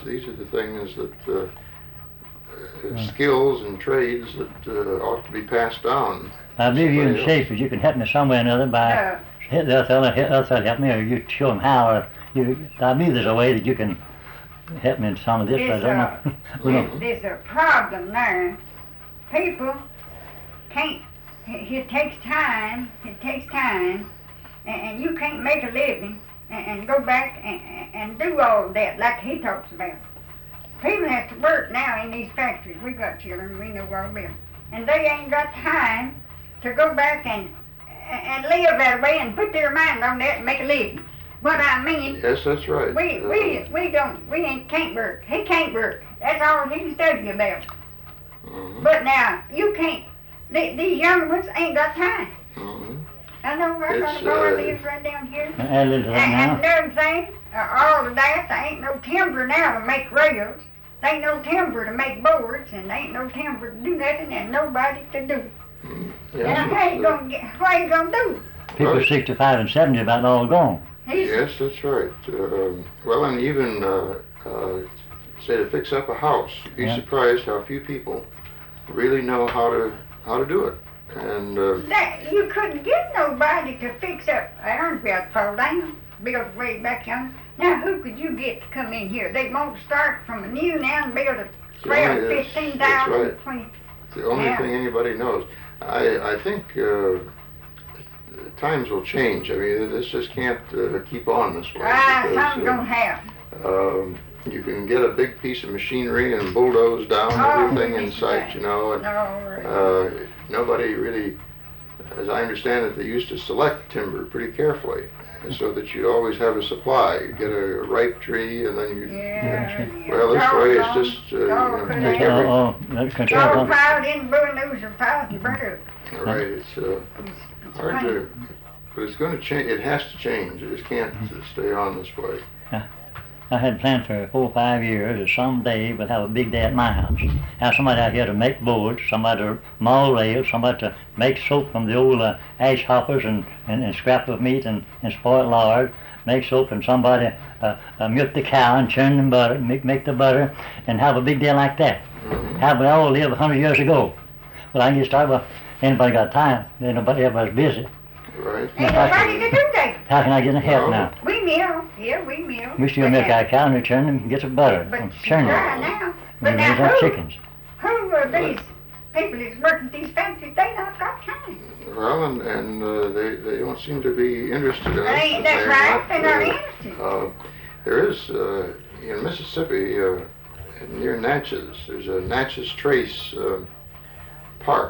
these are the things that skills and trades that ought to be passed down. I believe you in shape, but you can help me some way or another by the other help me, or you show them how. Or I believe there's a way that you can help me in some of this. I don't know. There's a problem there. People can't. It takes time. It takes time, and you can't make a living and go back and do all that like he talks about. People have to work now in these factories. We got children, we know all them. And they ain't got time to go back and live that way and put their mind on that and make a living. What I mean, yes, that's right. We can't work. He can't work. That's all he can study about. Mm-hmm. But now, you can't, these young ones ain't got time. Mm-hmm. I know right on the boy lives right down here. And another thing, all of that, there ain't no timber now to make rails. There ain't no timber to make boards, and there ain't no timber to do nothing, and nobody to do it. Yes, What are you gonna do? People 65 and 70 about all gone. Yes, that's right. Well, and even say to fix up a house, you'd be surprised how few people really know how to do it. And you couldn't get nobody to fix up an iron belt fall down, built way back yonder. Now, who could you get to come in here? They won't start from a new now and build a rail 15,000, right. 20. It's the only thing anybody knows. I think times will change. I mean, this just can't keep on this way. Something's gonna happen. You can get a big piece of machinery and bulldoze down everything in sight, you know. And, nobody really, as I understand it, they used to select timber pretty carefully so that you'd always have a supply. You'd get a ripe tree and then you'd, well, this way it's just, take everything. All piled in burners or piled and burnt up. Right, it's hard to, but it's going to change. It has to change. It just can't stay on this way. I had planned for 4 or 5 years that someday we'll have a big day at my house. Have somebody out here to make boards, somebody to maul rails, somebody to make soap from the old ash hoppers and scrap of meat and spoiled lard, make soap, and somebody milk the cow and churn the butter, make the butter, and have a big day like that. How we all lived 100 years ago. Well, I can get started. Well, anybody got time? Everybody's busy. Right. Ain't nobody to do that. How can I get in help now? We mill. Yeah, we mill. We still milk our cow and we churn them and get some butter. But churn dry now. We But raise now our chickens. who are these people that's working these factories? They not got time. Well, and they don't seem to be interested in it. That's right. They're not interested. There is in Mississippi near Natchez. There's a Natchez Trace park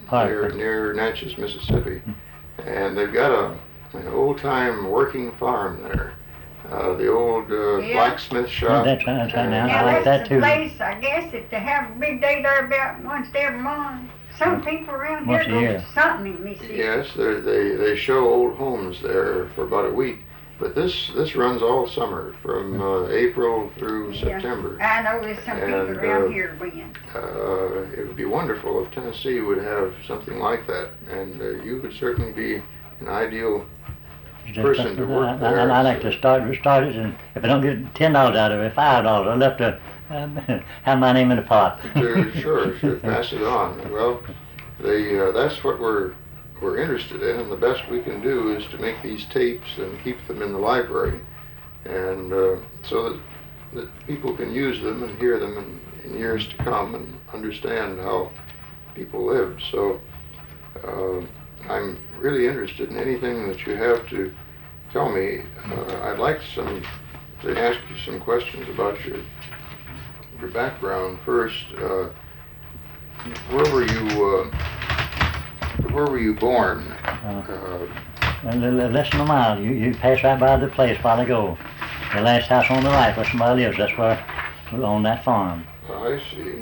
near Natchez, Mississippi. And they've got an old-time working farm there. The old blacksmith shop. That's right now. Yeah, I like that too. Place, I guess, that they have a big day there about once every month. Some people around here go to something in Mississippi. Yes, they show old homes there for about a week. But this runs all summer, from April through September. I know there's some people around here win. It would be wonderful if Tennessee would have something like that, and you would certainly be an ideal person to work there. I'd like to start it, and if I don't get $10 out of it, $5, I'd love to have my name in the pot. Sure, pass it on. Well, that's what we're interested in, and the best we can do is to make these tapes and keep them in the library, and so that people can use them and hear them in years to come and understand how people lived. So I'm really interested in anything that you have to tell me. I'd like to ask you some questions about your background first. Where were you born? Less than a mile. You pass right by the place while I go. The last house on the right where somebody lives, that's where we're on that farm. I see.